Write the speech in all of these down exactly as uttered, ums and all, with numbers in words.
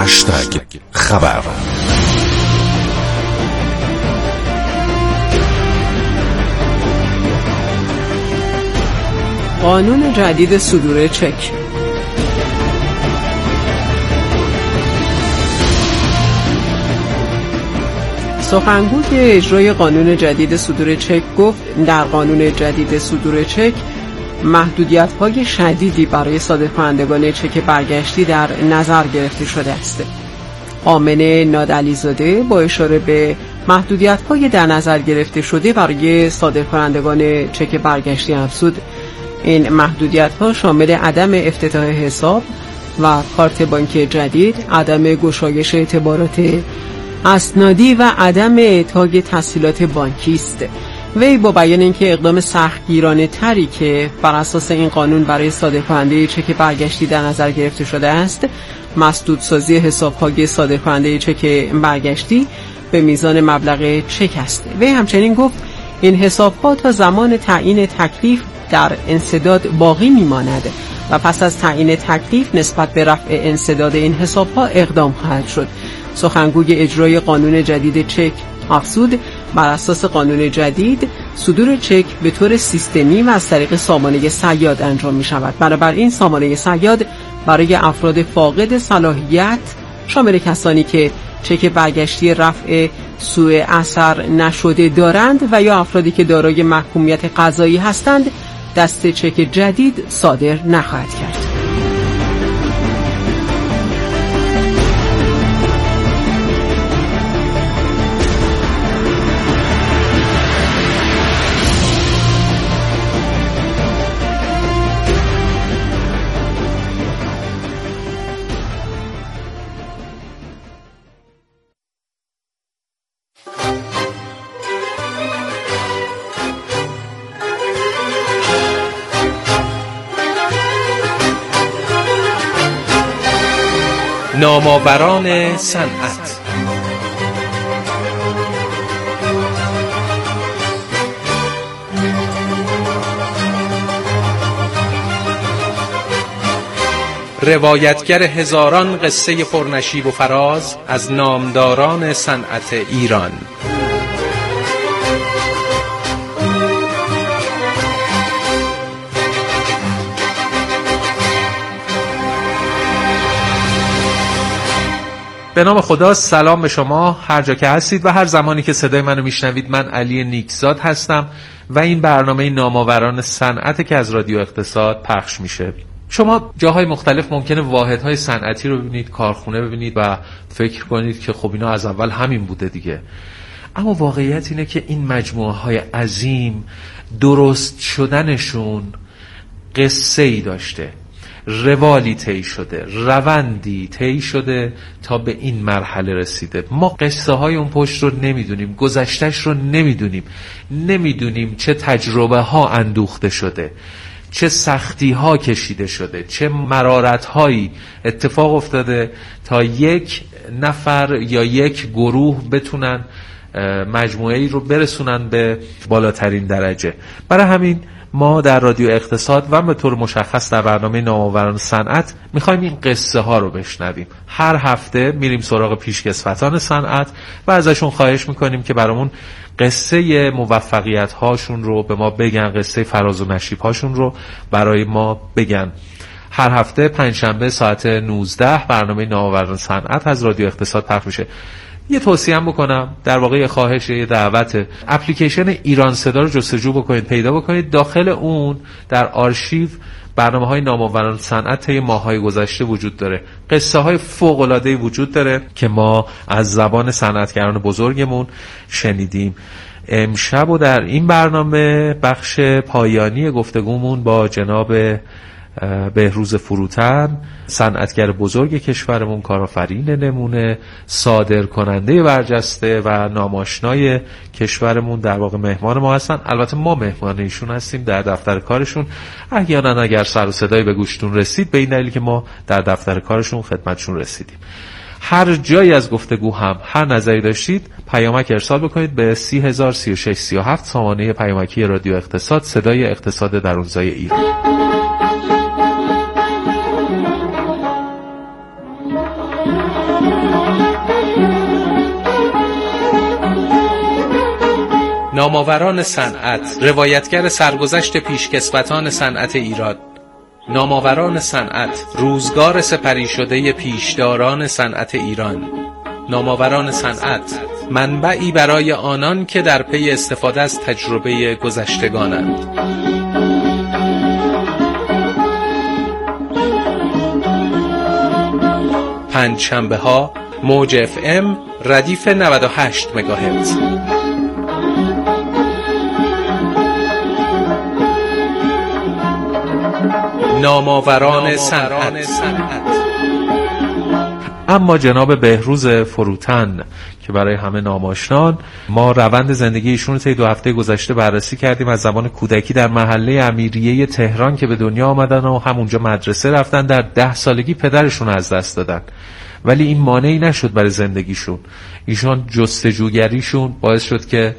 هشتگ خبر. قانون جدید صدور چک. سخنگوی اجرای قانون جدید صدور چک گفت در قانون جدید صدور چک محدودیت‌های شدیدی برای صادرکنندگان چک برگشتی در نظر گرفته شده است. آمنه نادعلی‌زاده با اشاره به محدودیت‌های در نظر گرفته شده برای صادرکنندگان چک برگشتی افزود این محدودیت‌ها شامل عدم افتتاح حساب و کارت بانکی جدید، عدم گشایش اعتبارات اسنادی و عدم اعطای تسهیلات بانکی است. وی با بیان اینکه اقدام سختگیرانه تری که بر اساس این قانون برای صادرکننده چک برگشتی در نظر گرفته شده است، مسدودسازی حساب‌های صادرکننده چک برگشتی به میزان مبلغ چک است. وی همچنین گفت این حساب‌ها تا زمان تعیین تکلیف در انسداد باقی میماند و پس از تعیین تکلیف نسبت به رفع انسداد این حساب‌ها اقدام خواهد شد. سخنگوی اجرای قانون جدید چک افزود بر اساس قانون جدید صدور چک به طور سیستمی و از طریق سامانه صیاد انجام می شود. بنابراین سامانه صیاد برای افراد فاقد صلاحیت شامل کسانی که چک برگشتی رفع سوء اثر نشده دارند و یا افرادی که دارای محکومیت قضایی هستند دست چک جدید صادر نخواهد کرد. نامآوران صنعت. روایتگر هزاران قصه پرنشیب و فراز از نامداران صنعت ایران. به نام خدا، سلام به شما هر جا که هستید و هر زمانی که صدای منو میشنوید. من علی نیکزاد هستم و این برنامه نامآوران صنعت که از رادیو اقتصاد پخش میشه. شما جاهای مختلف ممکنه واحدهای صنعتی رو ببینید، کارخونه ببینید و فکر کنید که خب اینا از اول همین بوده دیگه. اما واقعیت اینه که این مجموعه های عظیم درست شدنشون قصه ای داشته، روالی طی شده، روندی طی شده تا به این مرحله رسیده. ما قصه های اون پشت رو نمیدونیم، گذشتش رو نمیدونیم، نمیدونیم چه تجربه ها اندوخته شده، چه سختی ها کشیده شده، چه مرارت هایی اتفاق افتاده تا یک نفر یا یک گروه بتونن مجموعه ای رو برسونن به بالاترین درجه. برای همین ما در رادیو اقتصاد و به طور مشخص در برنامه نامآوران صنعت میخوایم این قصه ها رو بشنویم. هر هفته میریم سراغ پیشکسوتان صنعت و ازشون خواهش میکنیم که برامون قصه موفقیت هاشون رو به ما بگن، قصه فراز و نشیب هاشون رو برای ما بگن. هر هفته پنجشنبه ساعت نوزده برنامه نامآوران صنعت از رادیو اقتصاد پخش میشه. یه توصیه هم بکنم، در واقع یه خواهش، یه دعوت، اپلیکیشن ایران صدا رو جستجو بکنید، پیدا بکنید. داخل اون در آرشیو برنامه‌های نامآوران صنعت طی ماه‌های گذشته وجود داره. قصه‌های فوق‌العاده‌ای وجود داره که ما از زبان صنعتگران بزرگمون شنیدیم. امشب و در این برنامه بخش پایانی گفتگومون با جناب بهروز فروتن، صنعتگر بزرگ کشورمون، کارآفرین نمونه، صادر کننده برجسته و ناماشنای کشورمون در واقع مهمان ما هستن. البته ما مهمان ایشون هستیم در دفتر کارشون. احیانا اگر سر و صدایی به گوشتون رسید به این دلیل که ما در دفتر کارشون خدمتشون رسیدیم. هر جایی از گفتگو هم هر نظری داشتید پیامک ارسال بکنید به سی هزار سی و شش سی و هفت، سامانه پیامکی رادیو اقتصاد، صدای اقتصاد درونزای ایران. نامآوران صنعت، روایتگر سرگذشت پیشکسوتان صنعت ایران. نامآوران صنعت، روزگار سپری شده پیشداران صنعت ایران. نامآوران صنعت، منبعی برای آنان که در پی استفاده از تجربه گذشتگانند. پنج شنبه ها موج اف ام ردیف نود و هشت مگاهرتز. نامآوران صنعت. اما جناب بهروز فروتن که برای همه ناماشنان، ما روند زندگی ایشون رو طی دو هفته گذشته بررسی کردیم. از زمان کودکی در محله امیریه تهران که به دنیا آمدن و همونجا مدرسه رفتن، در ده سالگی پدرشون از دست دادن، ولی این مانعی نشد برای زندگیشون. ایشون جستجوگریشون باعث شد که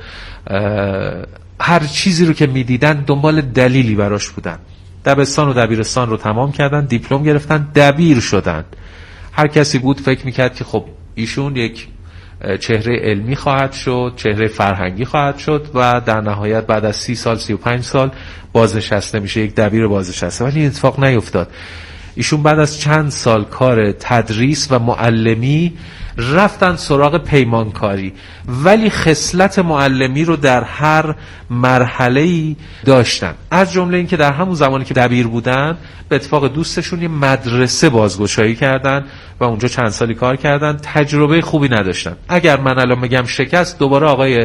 هر چیزی رو که میدیدن دنبال دلیلی براش بودن. دبستان و دبیرستان رو تمام کردن، دیپلم گرفتن، دبیر شدن. هر کسی بود فکر میکرد که خب ایشون یک چهره علمی خواهد شد، چهره فرهنگی خواهد شد و در نهایت بعد از سی سال سی و پنج سال بازنشسته میشه، یک دبیر بازنشسته. ولی این اتفاق نیفتاد. ایشون بعد از چند سال کار تدریس و معلمی رفتن سراغ پیمانکاری، ولی خصلت معلمی رو در هر مرحله‌ای داشتن. از جمله این که در همون زمانی که دبیر بودن به اتفاق دوستشون یه مدرسه بازگشایی کردن و اونجا چند سالی کار کردن. تجربه خوبی نداشتن. اگر من الان بگم شکست، دوباره آقای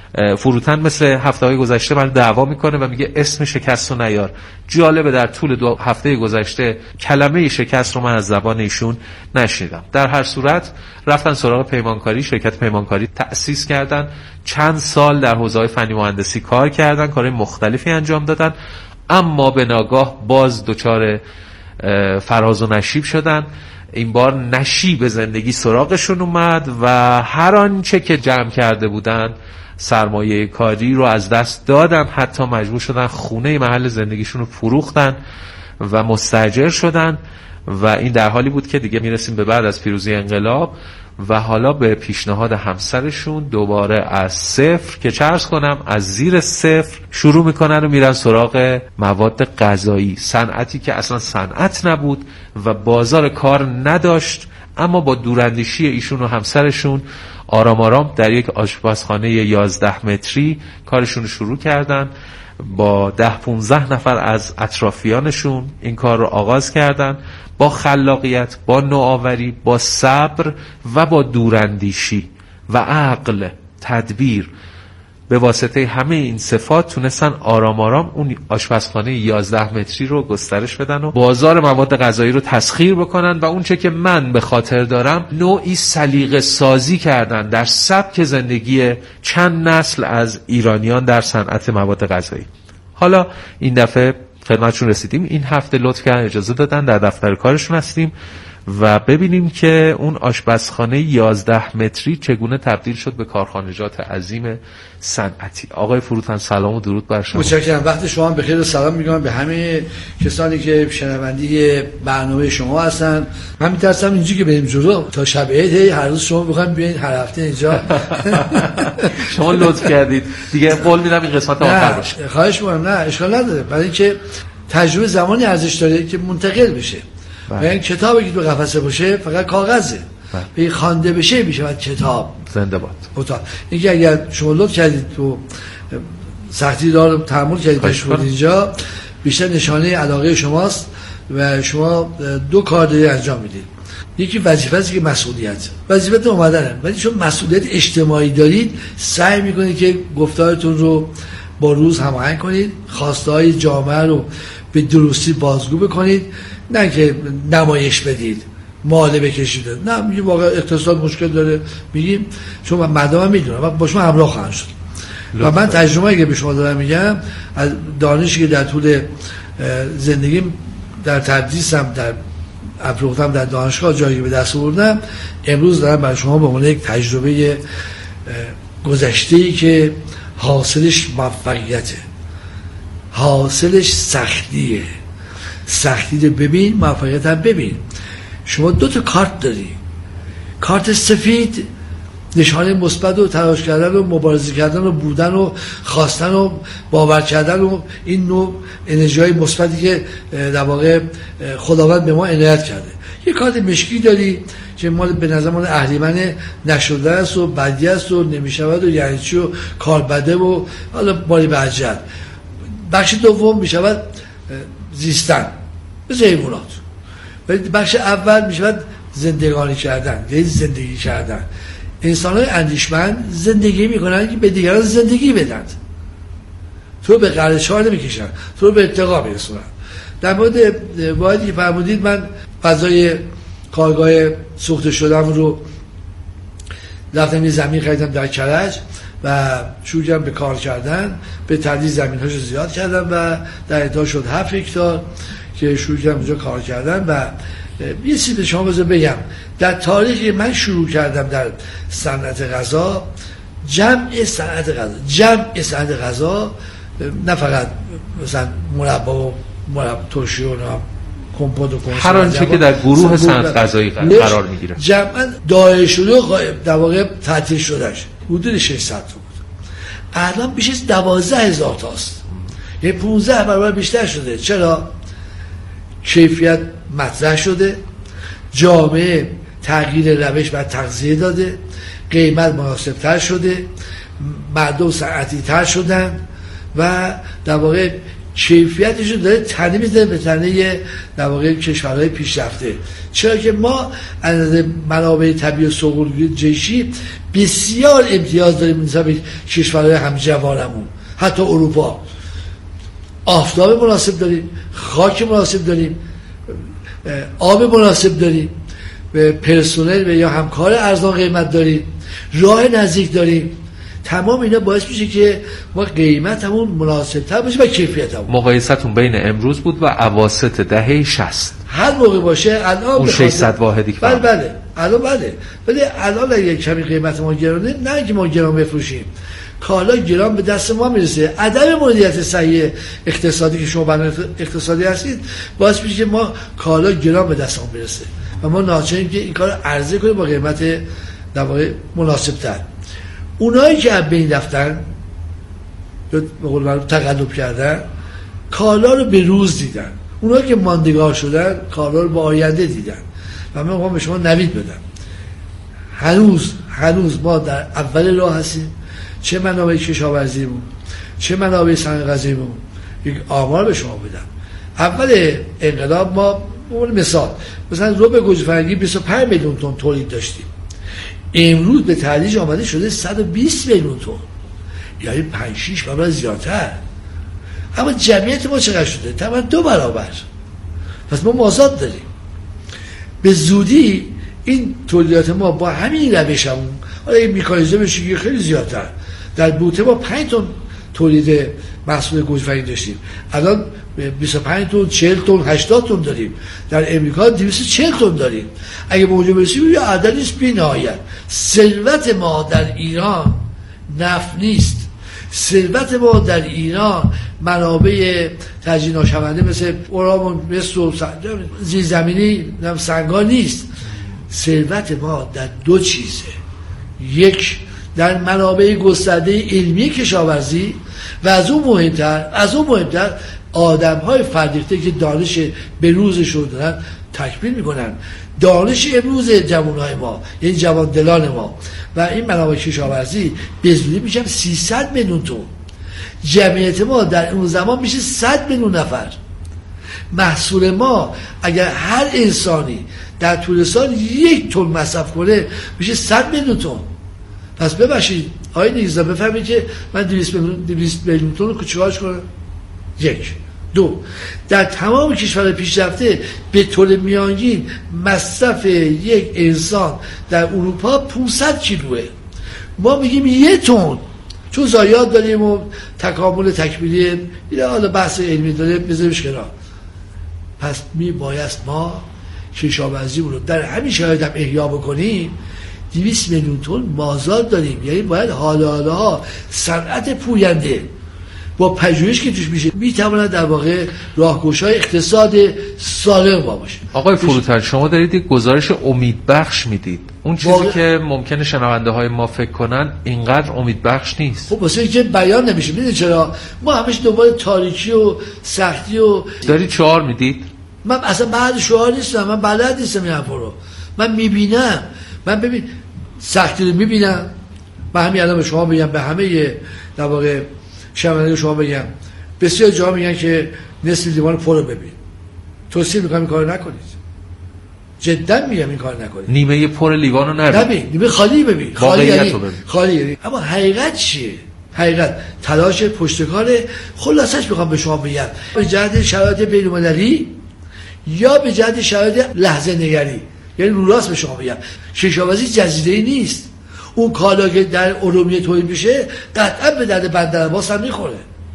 فروتن مثل هفته های گذشته من دعوا میکنه و میگه اسم شکست رو نیار. جالبه در طول دو هفته گذشته کلمه شکست رو من از زبان ایشون نشنیدم. در هر صورت رفتن سراغ پیمانکاری، شرکت پیمانکاری تأسیس کردن، چند سال در حوزه‌های فنی مهندسی کار کردن، کارهای مختلفی انجام دادن، اما به ناگاه باز دچار فراز و نشیب شدن. این بار نشیب زندگی سراغشون اومد و هر آنچه که جمع کرده بودن، سرمایه کاری رو از دست دادن، حتی مجبور شدن خونه محل زندگیشون رو فروختن و مستاجر شدن. و این در حالی بود که دیگه میرسیم به بعد از پیروزی انقلاب و حالا به پیشنهاد همسرشون دوباره از صفر، که چه عرض کنم از زیر صفر شروع میکنن و میرن سراغ مواد غذایی، صنعتی که اصلا صنعت نبود و بازار کار نداشت. اما با دوراندیشی ایشون و همسرشون آرام آرام در یک آشپزخانه یازده متری کارشون رو شروع کردن. با ده پونزده نفر از اطرافیانشون این کار رو آغاز کردن، با خلاقیت، با نوآوری، با صبر و با دوراندیشی و عقل، تدبیر. به واسطه همه این صفات تونستن آرام آرام اون آشپزخانه یازده متری رو گسترش بدن و بازار مواد غذایی رو تسخیر بکنن و اون چه که من به خاطر دارم نوعی سلیقه سازی کردن در سبک زندگی چند نسل از ایرانیان در صنعت مواد غذایی. حالا این دفعه خدمتشون رسیدیم. این هفته لطف کردن اجازه دادن در دفتر کارشون هستیم و ببینیم که اون آشپزخانه یازده متری چگونه تبدیل شد به کارخانجات عظیم صنعتی. آقای فروتن سلام و درود بر شما. متشکرم. وقت شما بخیر و سلام میگم به همه کسانی که شنونده برنامه شما هستن. من میترسم اینجوری که بریم جلو تا شب عید هر روز شما بخواید بیاین هر هفته اینجا. شما لطف کردید دیگه، قول میدم این قسمت آخر باشه. خواهش می‌کنم. نه اشکال نداره، برای اینکه تجربه زمانی ارزش داره که منتقل بشه. و این کتابی که تو قفسه باشه فقط کاغذه، به خوانده بشه میشه بعد کتاب. زنده باد. اتاق اینکه اگر شما لطف کردید تو سختی دار تحمل کردید تشویق اینجا، بیشتر نشانه علاقه شماست و شما دو کار دارید انجام میدید. یکی وظیفه است که مسئولیت، وظیفت اومدنه، ولی چون مسئولیت اجتماعی دارید سعی میکنید که گفتارتون رو با روز هماهنگ کنید، خواسته های جامعه رو به درستی بازگو بکنید، نه که نمایش بدید، ماله بکشید. نه میگیم واقعا اقتصاد مشکل داره، میگیم چون من مردم میدونم و با شما همراه خواهم شد. و من تجربه‌ای که به شما دارم میگم از دانشی که در طول زندگیم در تدریسم، در افروختم در دانشگاه جایی که به دست آوردم، امروز دارم برای شما به عنوان یک تجربه گذشته‌ای که حاصلش موفقیته، حاصلش سختیه. سختی رو ببین، موفقیت هم ببین. شما دو تا کارت داری، کارت سفید نشانه مثبت و تلاش کردن و مبارزه کردن و بودن و خواستن و باور کردن و این نوع انرژی‌های مثبتی که در واقع خداوند به ما عنایت کرده. یه کارت مشکی داری که مال به نظر مال اهریمن نشده است و بدی است و نمیشود و یعنی چی و کار بده و حالا باری به عجل. بخش دوم میشود زیستن مثل حیوانات. بخش اول میشود زندگانی کردن، یعنی زندگی کردن. انسان‌های اندیشمند زندگی میکنن که به دیگران زندگی بدن، تو به قرچار نمیکشن، تو به ارتقا میرسونن. در مورد واحدی که فرمودید، من فضای کارگاه سوخته شدم رو رفتم یه زمین خریدم در کرج و شروع کردم به کار کردن. به تدریج زمین‌هاشو زیاد کردم و در انتها شد هفت هکتار که شروع کردم اونجا کار کردن. و یه چیزی به شما بذار بگم، در تاریخی من شروع کردم در صنعت غذا، جمع صنعت غذا جمع صنعت غذا نه فقط مثلا مربا و مربا ترشی و کمپوت و کنسرو، هر آنچه که در گروه صنعت غذایی قرار میگیره جمعا دایر شده و در واقع تعطیل شدهش حدود ششصد تا بود. الان بیش از دوازده هزار تاست، یه پانزده برابر بیشتر شده. چرا؟ کیفیت مطرح شده، جامعه تغییر روش و تغذیه داده، قیمت مناسب تر شده، مردم صنعتی تر شدن و در واقع کیفیتش رو داره تنه میزنه به تنه در واقع کشورهای پیشرفته. چرا که ما از منابع طبیعی و سوق‌الجویی بسیار امتیاز داریم نسبت به کشورهای همجوارمون. حتی اروپا آفتاب مناسب داریم، خاک مناسب داریم، آب مناسب داریم، به پرسنل و یا همکار ارزان قیمت داریم، راه نزدیک داریم. تمام اینا باعث میشه که ما قیمتمون مناسب تر باشه و کیفیتمون. مقایستون بین امروز بود و اواسط دهه شصت هر موقع باشه. الان اون ششصد واحدی بله بله الان بله ولی الان اگه کمی قیمت ما گرانه، نه که ما گران بفروشیم، کالا گران به دست ما میرسه. عدم مدیریت صحیح اقتصادی که شما برنامه اقتصادی هستید باعث میشه که ما کالا گران به دست ما برسه و ما ناچاریم که این کار عرضه کنیم با قیمت در واقع مناسب تر. اونایی که از بین رفتن به قول معروف تقلب کردن، کالا رو به روز دیدن. اونایی که ماندگار شدن، کالا رو به آینده دیدن. و من میخوام به شما نوید بدم، هنوز هنوز ما در اول راه هستیم. چه منابع کشاورزیمون، چه منابع صنعت غذاییمون. یک آمار به شما بدم، اول انقلاب ما مثال مثلا ربع گوجه فرنگی بیست و پنج میلیون تن تولید داشتیم، امروز به تدریج آمده شده صد و بیست میلیون تن، یعنی پنج شش برابر زیادتر. اما جمعیت ما چقدر شده؟ تقریبا دو برابر. پس ما مازاد داریم. به زودی این تولیدات ما با همین روشمون، حالا این میکانیزم بشه خیلی زیادتر. در بوته ما پنج تن تولید محصول گوجه فرنگی داشتیم، الان بیست و پنج تن، چهل تن، هشتاد تن داریم. در امریکا دویست و چهل تن داریم. اگه به اونجا برسیم یه عدد نیست بی‌نهایت. ثروت ما در ایران نفت نیست، ثروت ما در ایران منابع تجدید ناشونده مثل اورام، مثل زیرزمینی، سنگا نیست. ثروت ما در دو چیزه، یک در منابع گسترده علمی کشاورزی و از اون مهمتر از اون مهمتر آدم‌های فرهیخته که دانش به روزشون دارن تکمیل میکنن. دانش امروز جوانهای ما، یعنی جوان دلان ما و این منابع کشاورزی به زودی میشن سیصد میلیون تن. جمعیت ما در اون زمان میشه صد میلیون نفر. محصول ما اگر هر انسانی در طول سال یک تن مصرف کنه میشه صد میلیون تن. پس ببخشید آقای نیکزاد بفهمید که من دویست میلیون تن رو چیکارش کنم؟ یک. دو، در تمام کشور پیشرفته به طور میانگین مصرف یک انسان در اروپا پانصد کیلوه، ما میگیم یک تن، چون ضایعات داریم و تکامل تکمیلی اینا حالا بحث علمی داره بذاریمش کنار. پس می باید ما کشاورزی رو در همین شرایط هم احیا بکنیم. دویست میلیون تن مازاد داریم، یعنی باید حالا حالا صنعت پوینده با پژوهش که توش میشه میتواند در واقع راهگشای اقتصاد سالم باشه. آقای فروتن شما دارید یک گزارش امیدبخش میدید، اون چیزی واقع... که ممکنه شنونده های ما فکر کنن اینقدر امیدبخش نیست. خب واسه اینکه بیان نمیشه. میدونید چرا؟ ما همیشه دنبال تاریکی و سختی و دارید شعار میدید. من اصلا بعد شعار نیستم، من بلد نیستم این حرفا رو. من میبینم، من ببین سختی رو میبینم. من همین الان به شما میگم، به همه در واقع شنوندگان شما بگم، بسیار جا میگن که نصف لیوان پر رو ببین. توصیه میکنم این کارو نکنید، جدا میگم این کارو نکنید. نیمه پر لیوان رو نبین، نبین، نیمه خالی ببین. خالی یعنی خالی یعنی. اما حقیقت چیه؟ حقیقت تلاش پشتکار. خلاصش میخوام به شما بگم، به جهت شرایط بین‌المللی یا به جهت شرایط لحظه نگری، یعنی رو راست به شما بگم، کشاورزی جزیره‌ای نیست. اون کالا که در ارومیه تولید میشه قطعا به درد بندرعباس هم میخوره.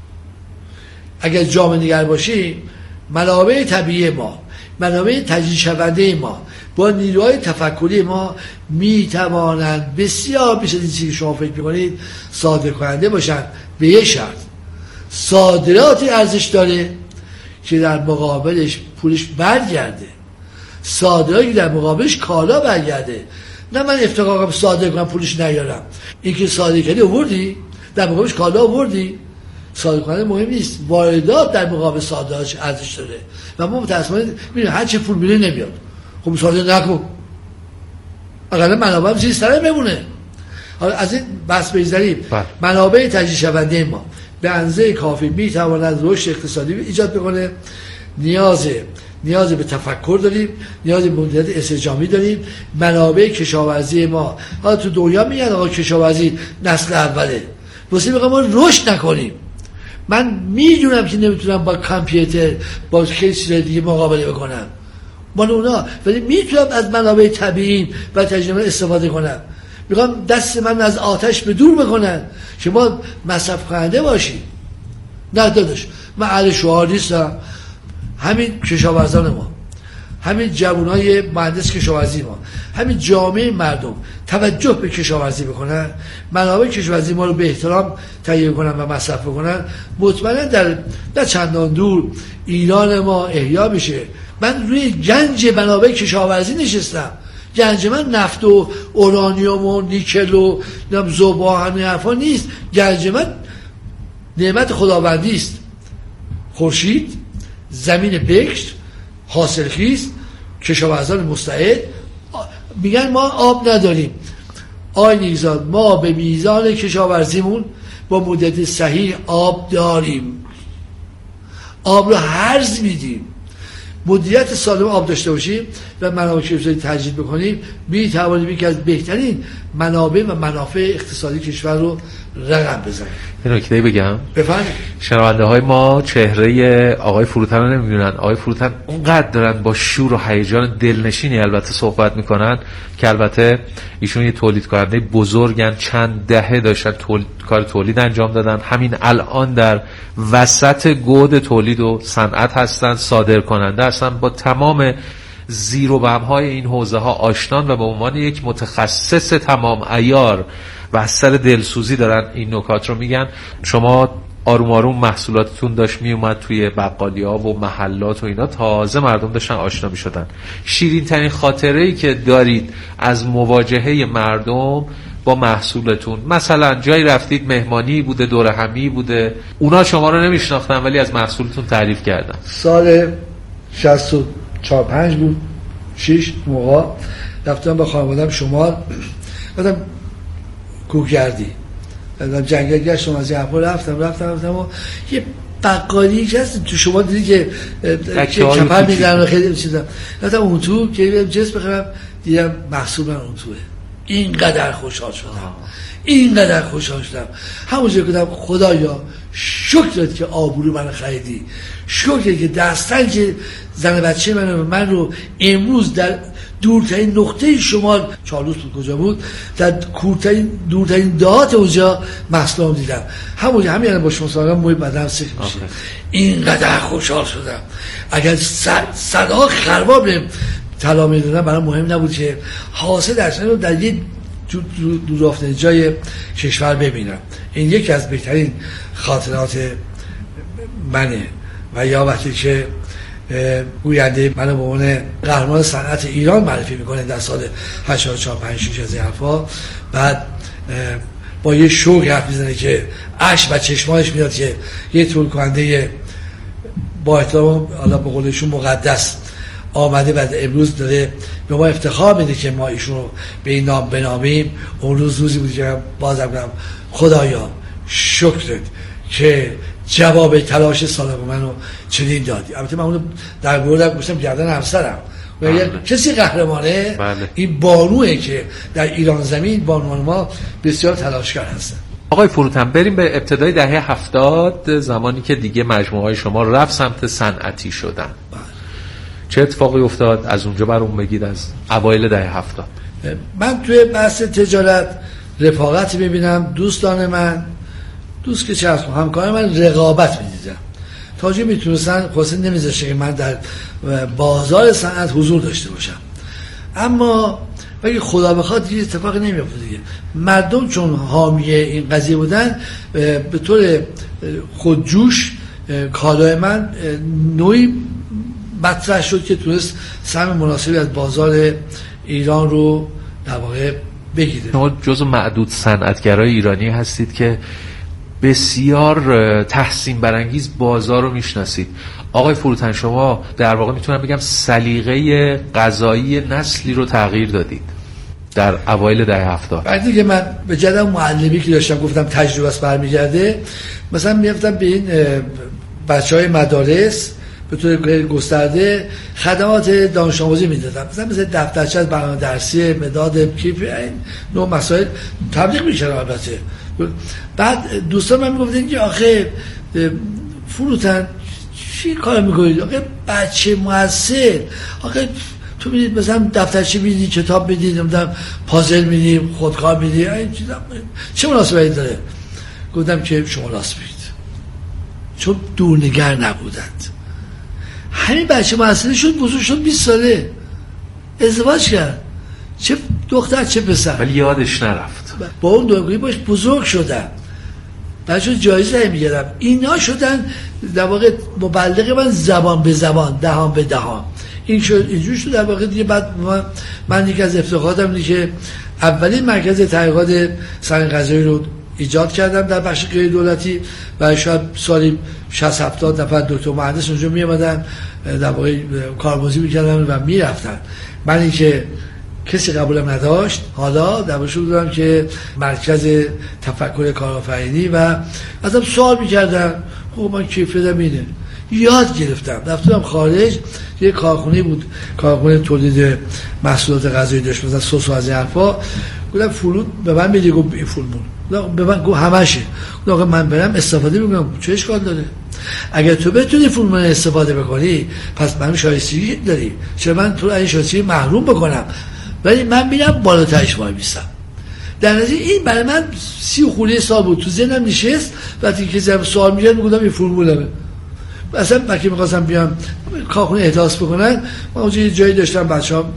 اگر جامعه نگر باشیم، منابع طبیعی ما، منابع تجدید شونده ما با نیروهای تفکری ما میتوانند بسیار بیش از این چیزی که شما فکر میکنید صادر کننده باشن. به یه شرط، صادراتی ارزش داره که در مقابلش پولش برگرده، صادراتی در مقابلش کالا برگرده. نه من افتقاقم صادر کنم پولش نیارم. این که صادر کردی آوردی، در مقابلش کالا آوردی، صادر کننده مهم نیست. واردات در مقابل صادراتش ارزش داره و ما متأسفانه میبینیم هر چه پول میره نمیاد. خب صادر نکن، اقلا منابع هم چیز سره بمونه. حالا از این بحث بگذریم. منابع تجدید شونده ما به اندازه کافی میتواند رشد اقتصادی ایجاد بکنه. نیاز نیاز به تفکر داریم، نیاز به مدیریت استجامی داریم. منابع کشاورزی ما، حالا تو دنیا میگن آقا کشاورزی نسل اوله، واسه میگم ما رشد نکنیم. من میدونم که نمیتونم با کامپیوتر با کسی دیگه مقابله بکنم با اونا، ولی میتونم از منابع طبیعی و تجربه استفاده کنم. میگم دست من از آتش به دور بکنن که ما مصرف کننده باشیم. نه داداش، من اهل شعار نیستم. همین کشاورزان ما، همین جوانای مهندس کشاورزی ما، همین جامعه مردم توجه به کشاورزی بکنن، منابع کشاورزی ما رو به احترام تهیه کنن و مصرف بکنن، مطمئنا در نه چندان دور ایران ما احیا میشه. من روی گنج منابع کشاورزی نشستم. گنج من نفت و اورانیوم و نیکل و ذوب همین حرفا نیست. گنج من نعمت خداوندی است. خورشید، زمین بکر، حاصلخیز، کشاورزان مستعد. میگن ما آب نداریم. آی نیکزاد، ما به میزان کشاورزیمون با مدت صحیح آب داریم. آب رو هرز میدیم. مدیریت سالم آب داشته باشیم و منابع کشاورزی تجدید بکنیم، می توانیم یکی از بهترین منابع و منافع اقتصادی کشور رو رقم بزنیم. یه نکته بگم، بفرمایید. شنونده های ما چهره آقای فروتن رو نمیدونن. آقای فروتن اونقدر دارن با شور و هیجان دلنشینی البته صحبت میکنن که البته ایشون یه تولید کننده بزرگن، چند دهه داشتن تولید، کار تولید انجام دادن. همین الان در وسط گود تولید و صنعت هستن، صادر کننده هستن، با تمام زیر و بم‌های این حوزه ها آشنان و به عنوان یک متخصص تمام عیار و از سر دلسوزی دارن این نکات رو میگن. شما آروم آروم محصولاتتون داشت میومد توی بقالی‌ها و محلات و اینا، تازه مردم داشتن آشنا میشدن. شیرین ترین خاطره‌ای که دارید از مواجهه مردم با محصولتون، مثلا جایی رفتید مهمانی بوده، دور همی بوده، اونا شما رو نمیشناختن ولی از محصولتون تعریف کردن؟ سال شصت و چهار پنج بود، شش موقع رفتم با خانوادم شمال، رفتم کوهگردی، رفتم جنگل گشتم، از یه رفتم رفتم رفتم و یه بقالی که هست تو شما دیدی که کپر میگن و خیلی چیزا، رفتم اون تو که جنس بخرم، دیدم محصول من اون توه. اینقدر خوشحال شدم، اینقدر خوشحال شدم. همونجا گفتم خدایا شکرت که آبرو من خریدی، شکرت که دستنج زن بچه من و من رو امروز در دورترین نقطه شمال، چالوس بود کجا بود، در دورترین دورترین دهات اونجا محصولام دیدم. همونجا همین الان با شما سلام موی بدنم سیخ میشه. اینقدر خوشحال شدم. اگر صدا خرباب طلا میدادن برام مهم نبود که حاصل درشن رو در یه دور رفتن جای کشور ببینم. این یکی از بهترین خاطرات منه و یا وقتی که گوینده منو به عنوان قهرمان صنعت ایران معرفی میکنه در سال هشتاد و چهار پنج شش از این حرفا، بعد با یه شوق حرف میزنه که اشک و چشمانش میاد که یه تولید کننده با احترام حالا به قولشون مقدس آمده و امروز داره به ما افتخار میده که ما ایشون رو به این نام بنامیم. اون روز روزی بود که بازم بگم خدایا شکرت که جواب تلاش صادق منو چنین دادی. البته من اونو در گردم گوشتم گردن همسرم و کسی قهرمانه بله. این بانوئه که در ایران زمین بانوان ما بسیار تلاشگر هستن. آقای فروتن بریم به ابتدای دهه هفتاد، زمانی که دیگه مجموعه های شما رفت سمت صنعتی شدن. بله. چه اتفاقی افتاد؟ از اونجا برام بگید، از اوایل دهه هفتاد. من توی بحث تجارت رفاقتی میبینم، دوستان من دوست که چه هست همکار من رقابت میدیدم، تا جایی میتونستن خواستن نمیذاشته که من در بازار صنعت حضور داشته باشم. اما ولی خدا بخواد دیگه اتفاقی نمیافته دیگه. مردم چون حامی این قضیه بودن به طور خودجوش کالای من نوعی مطرح شد که تونست سهم مناسبی از بازار ایران رو در واقع بگیره. شما جزو معدود صنعتگرای ایرانی هستید که بسیار تحسین برانگیز بازار رو میشناسید. آقای فروتن شما در واقع میتونم بگم سلیقه غذایی نسلی رو تغییر دادید در اوایل دهه هفتاد. بعدی که من به جدم معلمی که داشتم گفتم تجربه است برمیگرده، مثلا میرفتم به این بچهای مدارس به طور گسترده خدمات دانش آموزی میدادم، مثلا مثل دفترچه از برنامه درسی، مداد، کیف، این نوع مسائل تبلیغ میکردم. البته بعد دوستان من میگفتن که آخه فروتن چی کار میکنید؟ آخه بچه مؤثر، آخه تو میدید مثلا دفترچه میدید، کتاب میدید، نمیدونم پازل میدید، خودکار میدید، این چیزا چه مناسبتی داره؟ گفتم که شما راست میگید، چون دورنگر نبودند. همین بچه مؤثر شد، بزرگ شد، بیست ساله ازدواج کرد، چه دختر چه پسر، ولی یادش نرفت. با اون دوگویی باش بزرگ شدن، بچه جایزه میگیرم. اینا شدن در واقع مبلغ من زبان به زبان، دهان به دهان. این شد اینجور شد در واقع دیگه. بعد من, من یکی از افتخاراتم اینه که اولین مرکز تحقیقات صنایع غذایی رو ایجاد کردم در بخش غیر دولتی و شاید سالی شصت هفتاد نفر دکتر مهندس اونجا می اومدن در واقع کارآموزی میکردن و میرفتن. من این که کسی قبولم نداشت، حالا در واقع بودم که مرکز تفکر کارآفرینی و ازم سوال میکردن. خب من کیفیتم اینه، یاد گرفتم. رفتم خارج، یه کارخونه بود، کارخونه تولید محصولات غذایی داشت، مثلا سس و از این حرفا. گفتم فولود به من میگه، گفت این فول به من گفت همشه. گفتم من برم استفاده میکنم، چه اشکال داره؟ اگر تو بتونی فول من استفاده بکنی پس من شایستگی داری، چرا من تو این شایستگی محروم بکنم؟ ولی من میرم بالاترش وای میستم. در نتیجه این برای من سی و خورده سال بود، تو ذهنم نشست. وقتی که زم سوال می‌کرد میگفتم این فرمولمه. مثلا وقتی می‌خواستم بیام کارخونه احداث بکنن، من اونجا یه جایی داشتم، بچه‌ها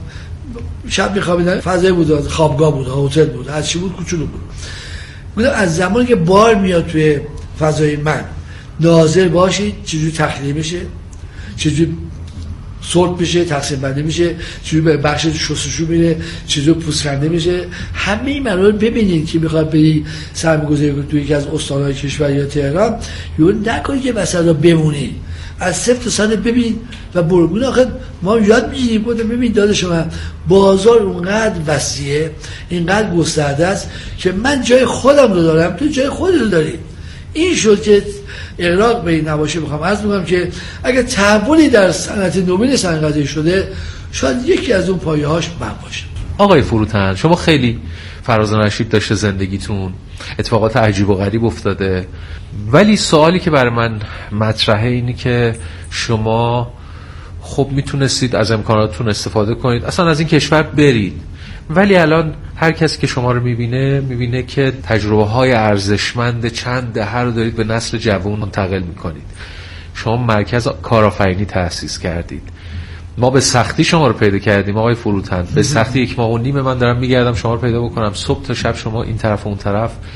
شب می‌خوابیدن، فضای بود، خوابگاه بود، هتل بود، هر چی بود کوچولو بود. گفتم از زمانی که بار میاد توی فضای من، ناظر باشید چجوری تخلیه میشه، چجوری سورت میشه، تقسیم بندی میشه، چجوری به بخش شستشو میره، چجوری پوست کنده میشه. همه این مراحل ببینید که میخواد بری سرمایه‌گذاری کنید توی یکی از استان‌های کشور یا تهران، یا نکنید که مثلا بمونی، از صفر تا صد ببین و برگون. آخه ما یاد میگیریم. بودم ببین داداش من، بازار اونقدر وسیعه، اینقدر گسترده است که من جای خودم رو دارم، تو جای خودت رو داری. این شد که اغراق به این نباشه. بخوام عرض می‌کنم که اگر تحولی در صنعت نوین صنایع غذایی شده، شاید یکی از اون پایه‌هاش من باشه. آقای فروتن شما خیلی فراز و نشیب داشته زندگیتون، اتفاقات عجیب و غریب افتاده، ولی سوالی که برای من مطرحه اینه که شما خب میتونستید از امکاناتتون استفاده کنید، اصلا از این کشور برید، ولی الان هر کسی که شما رو میبینه میبینه که تجربه های ارزشمند چند دهه رو دارید به نسل جوان منتقل میکنید. شما مرکز کارآفرینی تأسیس کردید، ما به سختی شما رو پیدا کردیم آقای فروتن، به سختی یک ماه و نیم من دارم میگردم شما رو پیدا بکنم، صبح تا شب شما این طرف و اون طرف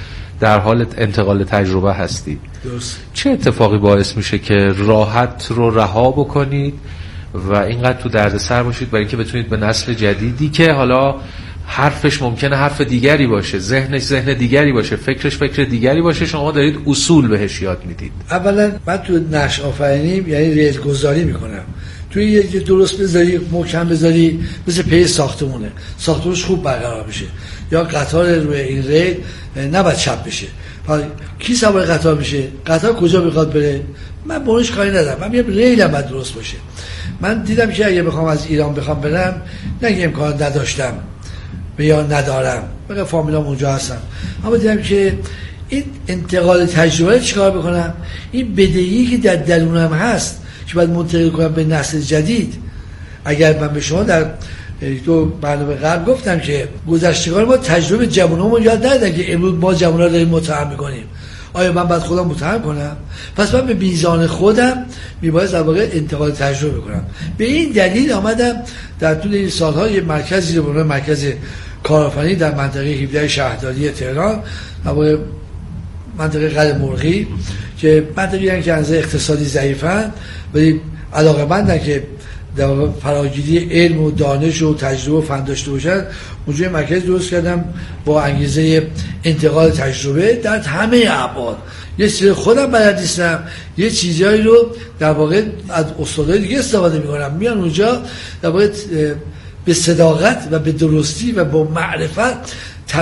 در حال انتقال تجربه هستید. درست. چه اتفاقی باعث میشه که راحت رو رها بکنید و اینقدر تو دردسر باشید برای اینکه بتونید به نسل جدیدی که حالا حرفش ممکنه حرف دیگری باشه، ذهنش ذهن دیگری باشه، فکرش فکر دیگری باشه، شما دارید اصول بهش یاد میدید؟ اولا من تو نشأ آفرینی یعنی ریلگذاری میکنم. توی یه درست بذاری، محکم بذاری، مثل پی ساختمونه، ساختمونش خوب برقرار بشه. یا قطار روی این ریل نباید چپ بشه. کی سوار قطار میشه؟ قطار کجا میخواد بره؟ من بونش کاری ندارم. من میگم ریل هم باید درست باشه. من دیدم که اگه بخوام از ایران بخوام برم، نگه امکان نداشتم یا ندارم، بقیه فامیلام اونجا هستم، اما دیدم که این انتقال تجربه چیکار بکنم؟ این بدهی که در درونم هست که باید منتقل کنم به نسل جدید. اگر من به شما در تو برنامه قبل گفتم که گذشتگان ما تجربه جوانامون یاد ندادن که امروز ما جوان‌ها داریم متهم می‌کنیم. آیا من باید خودم متهم کنم؟ پس من به میزان خودم میباید در واقع انتقال تجربه کنم. به این دلیل آمدم در طول این سال‌ها یه مرکزی رو به مرکز کارآفرینی در منطقه هفده شهرداری تهران، در واقع منطقه قلعه مرغی، که منطقه‌ای که از اقتصادی ضعیفن ولی علاقه‌مندن که در واقع فراگیری علم و دانش و تجربه و فن داشته باشن، اونجا مرکز درست کردم با انگیزه انتقال تجربه در همه ابعاد. یه چیز خودم بلد نیستم، یه چیزایی رو در واقع از استادای دیگه استفاده می‌کنم، میان اونجا در واقع به صداقت و به درستی و با معرفت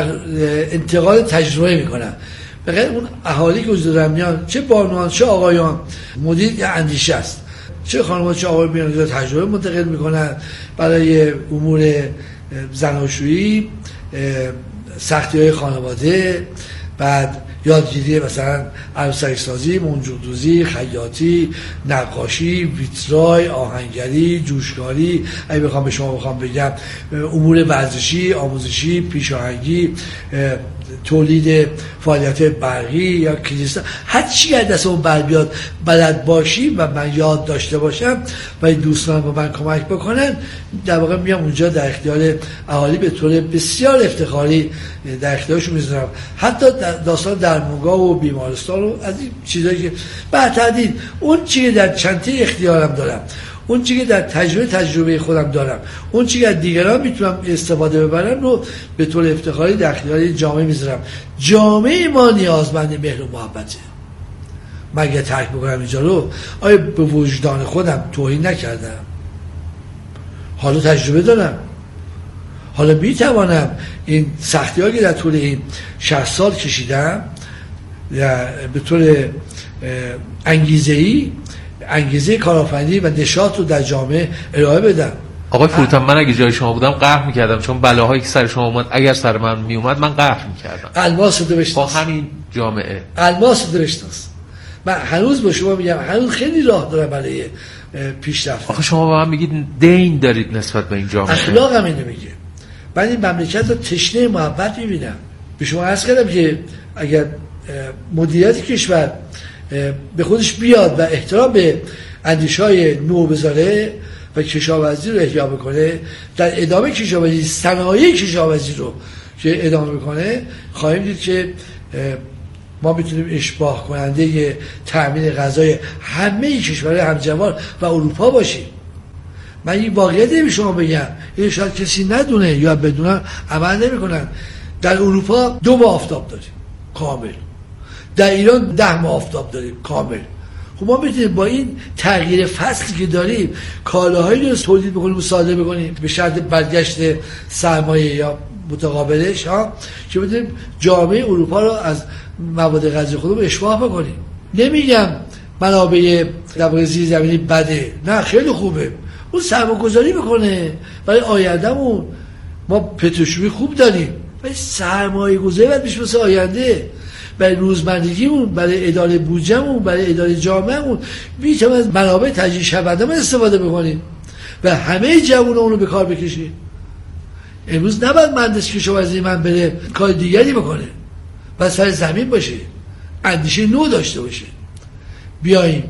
انتقال تجربه می‌کنم. بغیر اون اهالی که حضور دارن میان، چه بانوان چه آقایان، مدیر یه اندیشه است، چه خانم‌ها چه آقایان میان اونجا تجربه منتقل میکنن برای امور زناشویی، سختی‌های خانواده، بعد یادگیری مثلا عروسک سازی، منجوق‌دوزی، خیاطی، نقاشی، ویترای، آهنگری، جوشکاری، اگه بخوام به شما بخوام بگم امور ورزشی، آموزشی، پیشاهنگی، تولید فعالیت برقی یا کلیسا، هر چی از دست اون بر بیاد بلد باشی و من یاد داشته باشم و این دوستان با من کمک بکنن، در واقع میام اونجا در اختیار اهالی به طور بسیار افتخاری در اختیارشون میذارم. حتی داستان درمانگاه و بیمارستان و از این چیزایی که بعد تدید اون چیزی در چنته اختیارم دارم، اون چیزی که در تجربه تجربه خودم دارم، اون چیزی که از دیگران میتونم استفاده ببرم رو به طور افتخاری در اختیار جامعه میذارم. جامعه ما نیازمند مهر و محبته. من اگه ترک بکنم اینجا رو، آیا به وجدان خودم توهین نکردم؟ حالا تجربه دارم، حالا میتوانم این سختی‌هایی که در طول این شصت سال کشیدم به طور انگیزه‌ای انگیزه کارآفرینی و نشاط رو در جامعه ارائه بدم. آقای فروتن، من اگه جای شما بودم قهر میکردم، چون بلاهایی که سر شما اومد اگر سر من میومد من قهر میکردم. الماس رو بشناس، با همین جامعه الماس رو بشناس. من هنوز با شما میگم هنوز خیلی راه داره برای پیشرفت. آخه شما با من میگید دین دارید نسبت به این جامعه. اخلاقم اینو میگه. من این مملکت رو تشنه محبت میبینم. به شما عرض کردم که اگر مدیریت کشور به خودش بیاد و احترام به اندیشه‌های نو بذاره و کشاورزی رو احیا بکنه، در ادامه کشاورزی صنایع کشاورزی رو که ادامه بکنه، خواهیم دید که ما میتونیم اشباع کننده تامین غذای همه کشورهای همجوار و اروپا باشیم. من این واقعیت به شما بگم، این شاید کسی ندونه یا بدونن عمل نمی‌کنن. در اروپا دو ماه آفتاب داریم کامل، در ایران ده ماه آفتاب داریم کامل. خب ما میتونیم با این تغییر فصلی که داریم کالاهایی رو تولید بکنیم و صادر بکنیم به شرط برگشت سرمایه یا متقابلش ها، که بتونیم جامعه اروپا رو از مواد غذایی خودمون اشباع بکنیم. نمیگم منابع در زیرزمینی بده، نه خیلی خوبه، اون سرمایه‌گذاری بکنه برای آیندهمون. ما پتروشیمی خوب داریم ولی سرمایه‌گذاری باید بشه واسه آینده، برای روزمرگیمون، برای اداره بودجه‌مون، برای اداره جامعهمون. میتونیم از منابع تجدید شونده استفاده بکنیم و همه جوونا اون رو به کار بکشیم. امروز نباید مهندس کشاورزی من بره کار دیگری بکنه، بس سر زمین باشه، اندیشه نو داشته باشه. بیاییم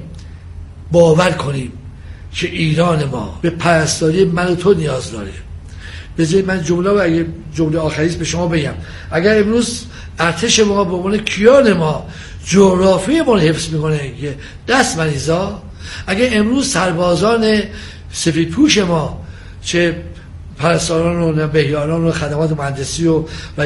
باور کنیم که ایران ما به پرستاری من و تو نیاز داره، بذارید من جمله و اگه جمله آخریست به شما بگم. اگر امروز ارتش ما به عنوان کیان ما جغرافی ما حفظ میکنه که دست مریضا، اگر امروز سربازان سفیدپوش ما چه پرستاران و بهیاران و خدمات مهندسی و